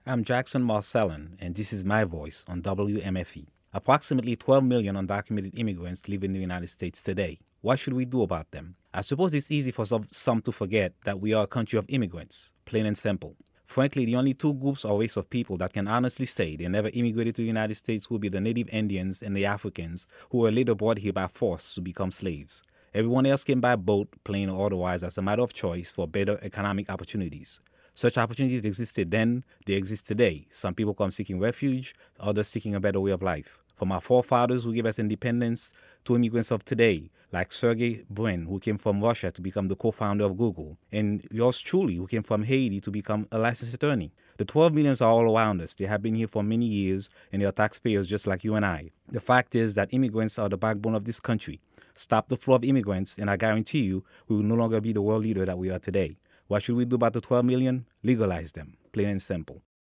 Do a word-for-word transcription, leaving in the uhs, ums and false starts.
I'm Jackson Marcellin, and this is my voice on W M F E. Approximately twelve million undocumented immigrants live in the United States today. What should we do about them? I suppose it's easy for some, some to forget that we are a country of immigrants, plain and simple. Frankly, the only two groups or race of people that can honestly say they never immigrated to the United States will be the native Indians and the Africans who were later brought here by force to become slaves. Everyone else came by boat, plane, or otherwise as a matter of choice for better economic opportunities. Such opportunities existed then, they exist today. Some people come seeking refuge, others seeking a better way of life. From our forefathers who gave us independence to immigrants of today, like Sergey Brin, who came from Russia to become the co-founder of Google, and yours truly, who came from Haiti to become a licensed attorney. The twelve millions are all around us. They have been here for many years, and they are taxpayers just like you and I. The fact is that immigrants are the backbone of this country. Stop the flow of immigrants, and I guarantee you, we will no longer be the world leader that we are today. What should we do about the twelve million? Legalize them, plain and simple.